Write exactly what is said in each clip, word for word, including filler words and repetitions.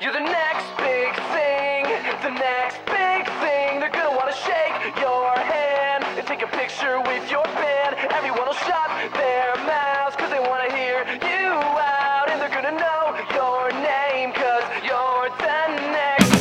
You're the next big thing, the next big thing. They're gonna wanna shake your hand and take a picture with your band. Everyone will shut their mouths cause they wanna hear you out. And they're gonna know your name cause you're the next.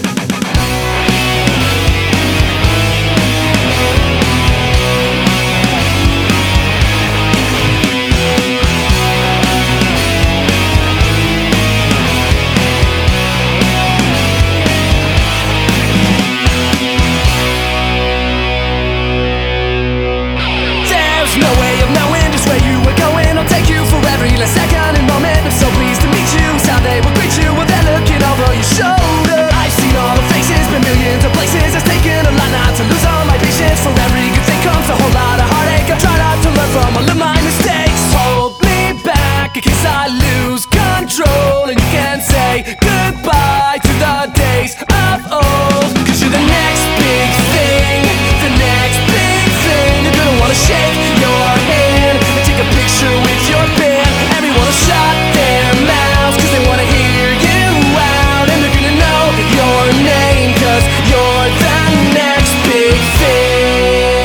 Second and moment, I'm so pleased to meet you. It's how they will greet you when they're looking over your shoulder. I've seen all the faces, been millions of places. It's taken a lot not to lose all my patience. For every good thing comes a whole lot of heartache. I try not to learn from all of my mistakes. Hold me back in case I lose control, and you can say goodbye to the days of old. Cause you're the next big thing, the next big thing. You're gonna wanna shake your hand and take a picture with your band. Shut their mouths cause they wanna hear you out. And they're gonna know your name cause you're the next big thing.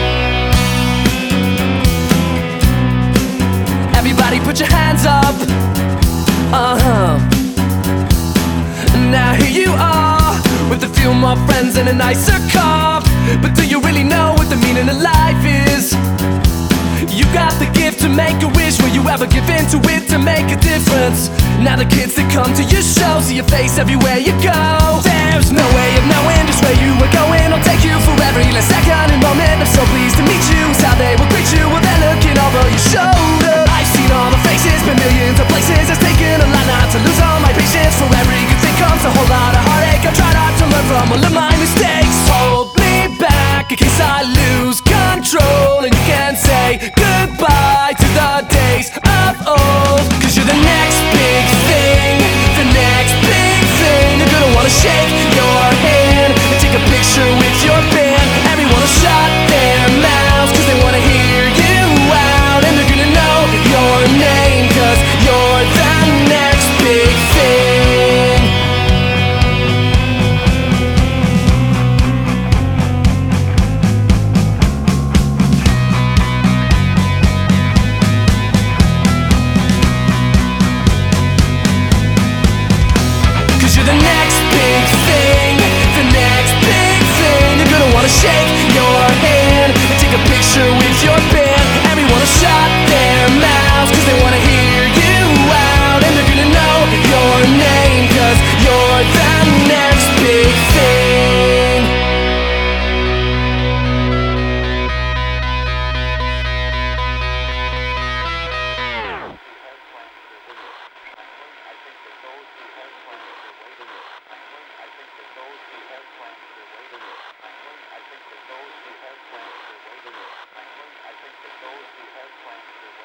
Everybody put your hands up. Uh-huh. Now here you are with a few more friends and a nicer car. But do you really know what the meaning of life is? You got the gift to make a wish. Will you ever give in to it to make a difference? Now the kids that come to your show see your face everywhere you go. There's no way of knowing just where you were going. I'll take you for every last second and moment. I'm so pleased to meet you. It's how they will greet you when they're looking over your shoulder. I've seen all the faces, been millions of places. It's taken a lot not to lose all my patience. For every good thing comes a whole lot of heartache. I try not to learn from all of my mistakes. Hold me back in case I lose control, and you can say goodbye to the days of old. Cause you're the next big thing, the next big thing. You're gonna wanna shake your hand and take a picture with your band. Everyone will shut their mouths cause they wanna hear you out. And they're gonna know your name cause you're the next big thing. You're the next big thing, the next big thing. You're gonna wanna shake your hand and take a picture with your band.